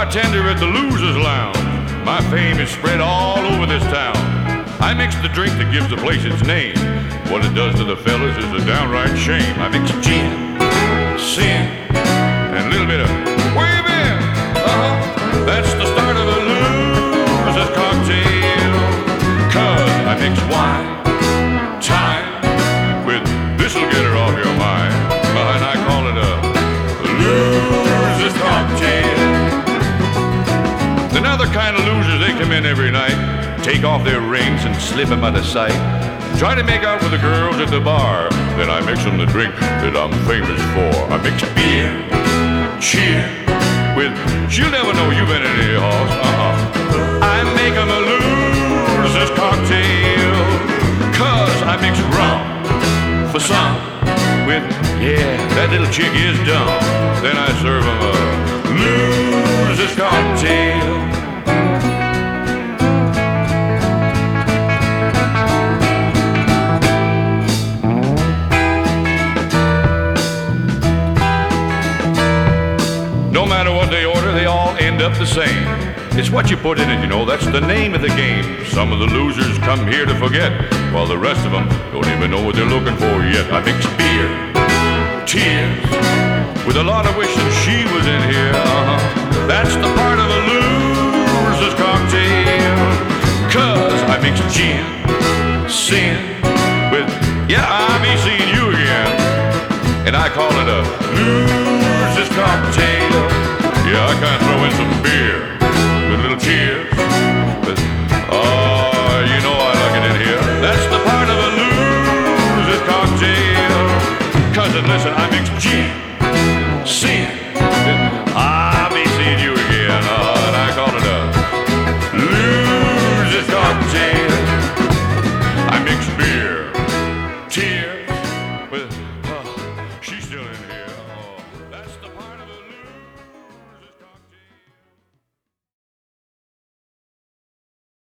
bartender at the Losers Lounge. My fame is spread all over this town. I mix the drink that gives the place its name. What it does to the fellas is a downright shame. I mix gin, sin, and a little bit of where you been? That's the start of a loser's cocktail. 'Cause I mix wine, time, with this'll get her off your mind. And I call it a loser's cocktail. Then other kind of losers, they come in every night, take off their rings and slip them out of sight. Try to make out with the girls at the bar. Then I mix them the drink that I'm famous for. I mix beer, cheer, with she'll never know you've been in any horse. I make them a loser's cocktail. 'Cause I mix rum for some with, yeah, that little chick is dumb. Then I serve them a loser's cocktail. No matter what they order, they all end up the same. It's what you put in it, you know, that's the name of the game. Some of the losers come here to forget, while the rest of them don't even know what they're looking for yet. I mix beer, tears, with a lot of wishing she was in here. That's the part of a loser's cocktail. 'Cause I mix gin, sin, with, yeah, I'll be seeing you again. And I call it a loser's cocktail. Yeah, I can throw in some beer with a little cheers. But, you know I like it in here. That's the part of a loser's cocktail. 'Cause listen, I mix gin,